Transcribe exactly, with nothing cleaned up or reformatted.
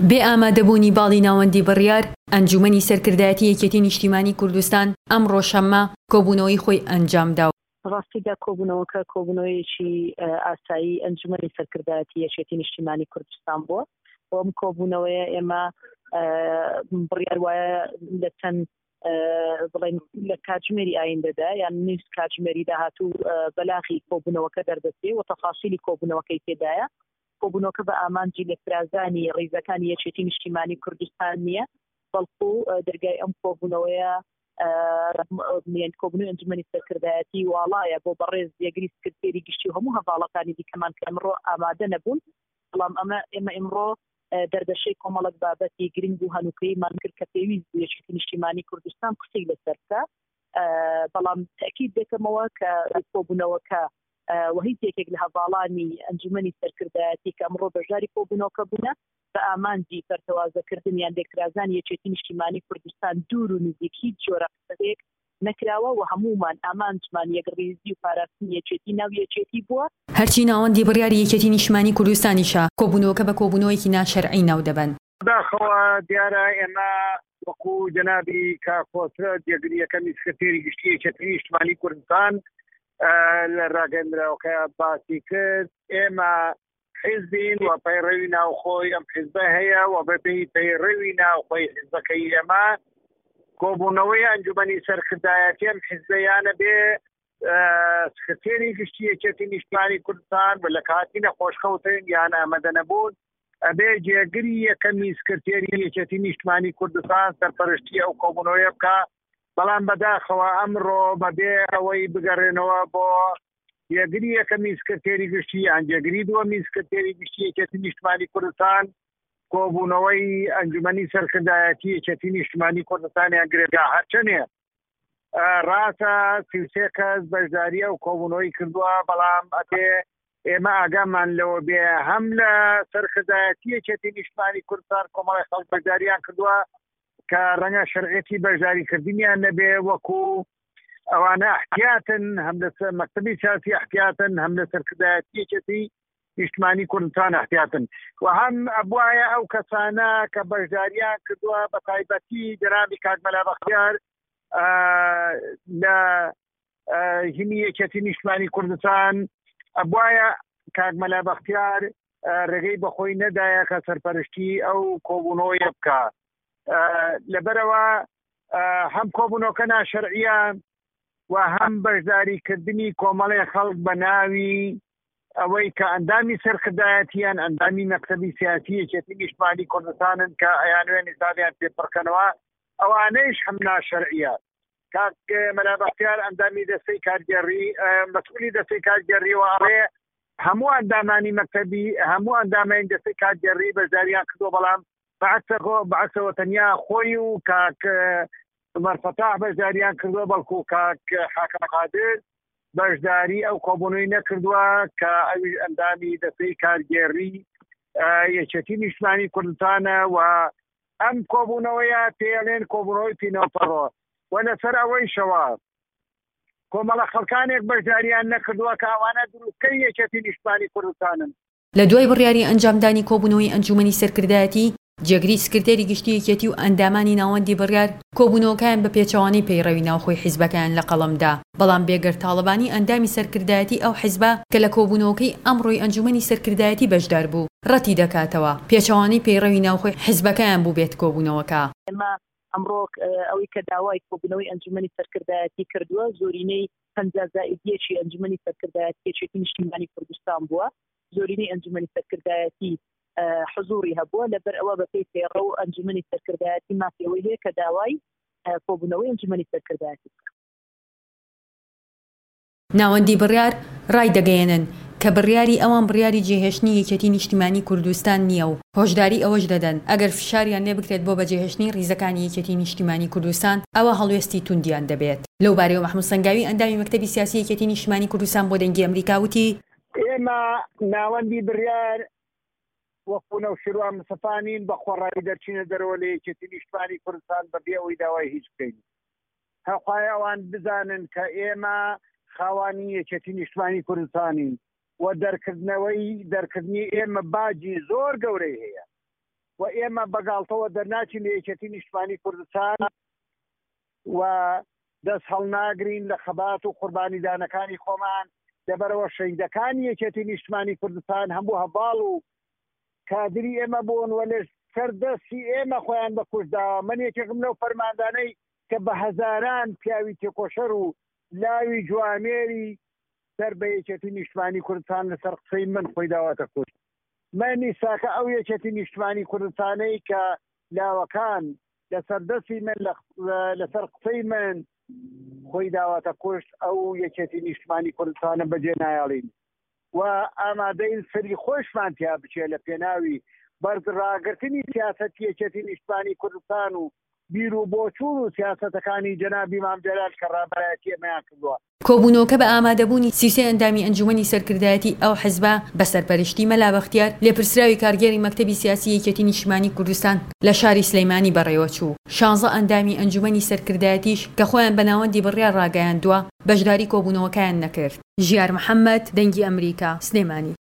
بێ ئامادەبوونی باڵی ناوەندی بڕیار، ئەنجومەنی سەرکردایەتی یەکێتی نیشتیمانی کوردستان ئەم ڕۆژشەممە کۆبوونەوەی خۆی ئەنجامدا. ڕاستیدا کۆبوونەوەکە کۆبوونەوەیەکی ئاسایی ئەنجومەنی سەرکردایەتی یەکێتی نیشتیمانی کوردستان بووە. ئەم کۆبوونەوەیە ئێمە بڕیار وایە لە چەند بڵێن لە کاتژمێری ئایندەدا یان نیست کاتژمێری داهاتوو بەلاغی کۆبوونەوەکە دەردەچێ و تەفاسیلی کۆبوونەوەکەی تێدایە. کۆبوونەوەکە بە ئامانجی لەفرازانی ڕێزەکانی یەکێتی نیشتیمانی کوردستان نییە، بەڵکو دەرگای ئەم کۆبوونەوەیە میان کۆبوونەوەی ئەنجومەنی سەرکردایەتی واڵایە بۆ بەڕێز یەکگری سکرتێری گشتی و هەموو هەڤاڵەکانی دیکەمان کە ئەمڕۆ ئامادە نەبوون. بەڵام ئەمە ئێمە ئێمڕۆ دەردەشەی کۆمەڵک بابەتی گرنگ و هەنووکەیمان کرد کە پێویست بوو یەکێتی نیشتیمانی کوردستان قسەی لەسەر بکە. بەڵام تاکید دەکەمەوە کە کۆبوونەوەکە و هیچ یەکێک لە هەڤاڵانی ئەنجومەنی سەرکردایەتی کە ئەمڕۆ بەژاری کۆبوونەوەکە بوونە بە ئامانجی پەرتەوازەکردن یان لێکرازانی یەکێتی نیشتیمانی کوردستان دوور و نزیک هیچ جۆرە قسەیەک نەکراوە و هەموومان ئامانجمان یەکڕێزی و پاراستنی یەکێتی ناو یەکێتی بووە. هەرچی ناوەندی بڕیاری یەکێتی نیشتیمانی کوردستانیشە کۆبوونەوەکە بە کۆبوونەوەیەکی ناشەرعی ناو دەبن. داخەوە دیارە ئێمە وەکو جەنابی کاکۆسرە یەکگریەکەمی سکرتێری گشتی یەکێتی نیشتیمانی کوردستان لە ڕاگەندراوەکە باسی کرد، ئێمە حیزبین و پەیڕەوی ناوخۆی ئەم حیزبە هەیە و بەپێی پەیڕەوی ناوخۆی حیزبەکەی ئێمە کۆبوونەوەی ئەنجومەنی سەرکردایەتی ئەم حیزبەیانە بێ سکرتێری گشتی یەکێتی نیشتیمانی کوردستان و لە کاتی نەخۆشخەوتن یان ئامادە نەبوون ئەبێ جێگری یەکەمی سکرتێری یەکێتی نیشتیمانی کوردستان سەرپەرشتی ئەو کۆبوونەوەیە بکە. بەڵام بەداخەوە ئەمڕۆ بەبێ ئەوەی بگەڕێنەوە بۆ یەکگری یەکەمی سکرتێری گشتی یان جێگری دووەمی سکرتێری گشتی یەکێتی نیشتیمانی کوردستان کۆبوونەوەی ئەنجومەنی سەرکردایەتی یەکێتی نیشتیمانی کوردستانیان گرێگا هەرچەنێ ڕاستە سی و سێ کەس بەشداری ئەو کۆبوونەوەی کردووە، بەڵام ئەبێ ئێمە ئاگامان لەوە بێ هەم لە سەرکردایەتی یەکێتی نیشتیمانی کوردستان کۆمەڵی خەڵک بەشداریان کردووە کە ڕەنگە شەرعێتی بەشداریکردنیان نەبێ وەکو ئەوانە احتیاتن هەم لە مەکتەبی سیاسی احتیاتن هەم لە سەرکردایەتی یەکێتی نیشتیمانی کوردستان احتیاتن و هەم ئەبوایە ئەو کەسانە کە بەشداریان کردووە بە تایبەتی جەنابی کاک مەلا بەختیار لە هینی یەکێتی نیشتیمانی کوردستان ئەبوایە کاک مەلا بەختیار ڕێگەی بەخۆی نەدایە کە سەرپەرشتی ئەو کۆبوونەوەیە بکە. لەبەرەوە هەم کۆبوونەوەکە ناشەرعیە و هەم بەشداریکردنی کۆمەڵی خەڵک بە ناوی ئەوەی کە ئەندامی سەرکردایەتیان ئەندامی مەکتەبی سیاسی یەکێتی نیشتیمانی کوردستانن کە ئەیانوێن حسابیان پێپڕکەنەوە ئەوانەیش هەم ناشەرعیە. کاک مەلا بەختیار ئەندامی دەستەی کارگەڕی مەسئولی دەستەی کارگەڕی و ئەڵێ هەموو ئەندامانی مەکتەبی هەموو ئەندامین دەستەی کارگەڕی بەشداریان کردووە، بەڵام بەعکسەوە تەنیا خۆی و کاک عومەر فەتاح بەشداریان کردووە، بەڵکو کاک حاکم قادر بەشداری ئەو کۆبوونەوەی نەکردووە کە ئەوی ئەندامی دەستەی کارگێڕی یەکێتی نیشتیمانی کوردستانە و ئەم کۆبوونەوەیە پێڵێن کۆبوونەوەی پینەوەپەڕۆ و لەسەر ئەوەی شەوە کۆمەڵە خەڵکانێک بەشداریان نەکردووە کە ئەوانە دروستکەی یەکێتی نیشتیمانی کوردستانن. لە دوای بڕیاری ئەنجامدانی کۆبوونەوەی ئەنجومەنی سەرکردایەتی جێگری سکرتێری گشتی یەکێتی و ئەندامانی ناوەندی بڕیار کۆبوونەوەکان بە پێچەوانەی پەیڕەوی ناوخۆی حیزبەکان لە قەڵەمدا، بەڵام بێگەر تاڵەبانی ئەندامی سەرکردایەتی ئەو حیزبە کە لە کۆبوونەوەکەی ئەمڕۆی ئەنجومەنی سەرکردایەتی بەشدار بوو ڕەتی دەکاتەوە پێچەوانەی پەیڕەوی ناوخۆی حیزبەکان بوو بێت کۆبوونەوەکە. ئێمە ئەمڕۆ ئەوەی کە داوای کۆبوونەوەی ئەنجومەنی سەرکردایەتی کردووە زۆرینەی پەنجا زائیدیەکی ئەنجومەنی سەرکردایەتی یەکێتی نیشتیمانی کوردستان بووە، زۆرینەی ئەنجومەنی سەرکردایەتی حضوری هەبووە، لەبەر ئەوە بەپێی پێڕە و ئەنجومەنی سەرکردایەتی مافیەوەی هەیە کە داوای کۆبوونەوەی ئەنجومەنی سەرکردایەتی. ناوەندی بڕیار ڕای دەگەیەنن کە بڕیاری ئەوان بڕیاری جێهێشتنی یەکێتی نیشتیمانی کوردستان نییە و هۆشداری ئەوەش دەدەن ئەگەر فشاریان لێ بکرێت بۆ بەجێهێشتنی ڕیزەکانی یەکێتی نیشتیمانی کوردستان ئەوە هەڵوێستی توندیان دەبێت. لەو بارەیەوە مەحموود سەنگاوی ئەندامی مەکتەبی سیاسی یەکێتی نیشتیمانی کوردستان بۆ دەنگی ئەمریکا وتی ئێمە ناوەندی بڕیار وەکو نەوشیروان مسەفانین بە خۆڕایی دەرچینە دەرەوە لە یەکێتی نیشتیمانی کوردستان بەبێ ئەوەی داوای هیچ بکەین. هەخوای ئەوان بزانن کە ئێمە خاوانی یەکێتی نیشتیمانی کوردستانین و دەرکردنەوەی دەرکردنی ئێمە باجی زۆر گەورەی هەیە و ئێمە بەگاڵتەوە دەرناچین لە یەکێتی نیشتمانی کوردستان و دەست هەڵناگرین لە خەبات و قوربانیدانەکانی خۆمان لەبەرەوە شەیدەکانی یەکێتی نیشتمانی کوردستان هەموو هەڤاڵ و کادری ئێمە بوون و لە سەردەستی ئێمە خۆیان بەکوژداوە. من یەکێکم لەو فەرماندانەی کە بە هەزاران پیاوی تێکۆشەر و لاوی جوامێری سەر بە یەکێتی نیشتمانی کوردستان لەسەر قسەی من خۆی داواتە کوشت. مەنی ساکە ئەو یەکێتی نیشتمانی کوردستانەی کە لاوەکان لە سەردەستی من لەسەر قسەی من خۆی داواتە کوشت ئەو یەکێتی نیشتمانی کوردستانە بەجێ نایاڵین و ئامادەین سەری خۆشمان تیا بچێ لە پێناوی بەرزڕاگرتنی سیاسەتی یەکێتی نیشتمانی کوردستان و بیر و بۆچوون و سیاسەتەکانی جەنابی مام جەلال کە ڕابەرایەتی ئێمەیان کردووە. کۆبوونەوەکە بە ئامادەبوونی سیسێ ئەندامی ئەنجومەنی سەرکردایەتی ئەو حیزبە بە سەرپەرشتی مەلا بەختیار لێپرسراوی کارگێری مەکتەبی سیاسی یەکێتی نیشتمانی کوردستان لە شاری سلەیمانی بەڕێوە چوو. شانزە ئەندامی ئەنجومەنی سەرکردایەتیش کە خۆیان بە ناوەندی بڕیار ڕاگەیاندووە بەشداری کۆبوونەوەکەیان نەکرد. ژیار محەممەد، دەنگی ئەمریکا، سلێمانی.